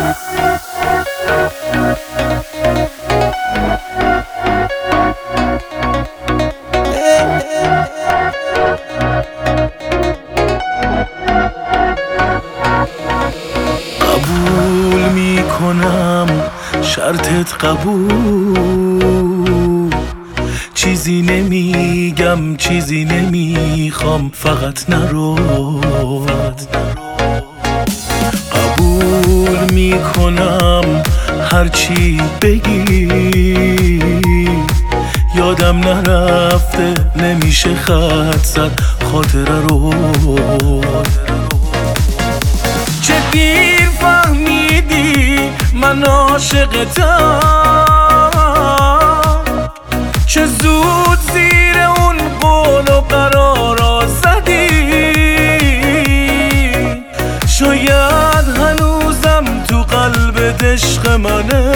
قبول میکنم شرطت قبول، چیزی نمیگم چیزی نمیخوام، فقط نرو. قبول میکنم هرچی بگی، یادم نرفته نمیشه خط زد خاطره رو. چه دیر فهمیدی من عاشقتم، چه زود زیر اون قول و قرارا زدی. شاید هنوزم تو قلبت عشق منه،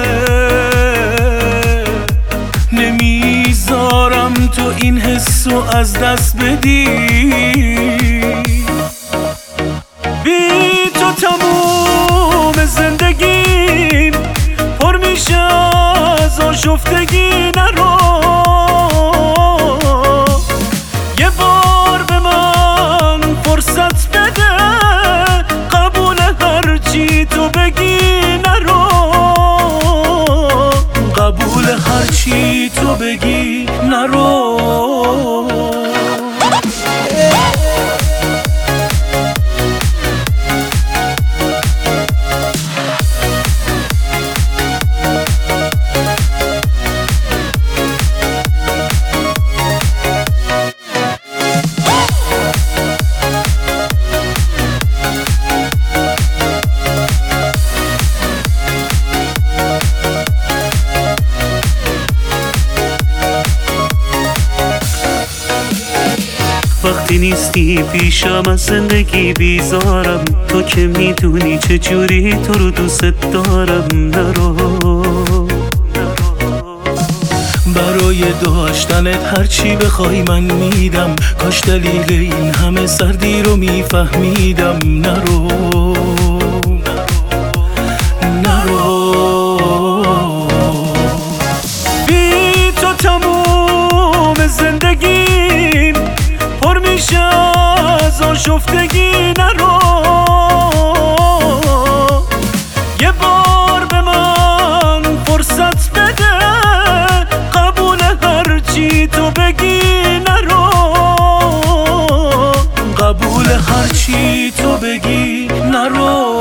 نمیذارم تو این حسو از دست بدی. بی تو تموم زندگیم پر میشه از آشفتگی. نرو، یه بار به من فرصت بده، قبول هرچی تو بگی. نرو، قبول هرچی تو بگی. نرو. وقتی نیستی پیشم از زندگی بیزارم، تو که میدونی چجوری تو رو دوست دارم. نرو، برای داشتنت هرچی بخوای من میدم، کاش دلیل این همه سردی رو میفهمیدم. نرو، نرو. بی تو تموم زندگیم پر میشه از آشفتگی. نرو، یه بار به من فرصت بده، قبول هرچی تو بگی. نرو، قبول هرچی تو بگی. نرو.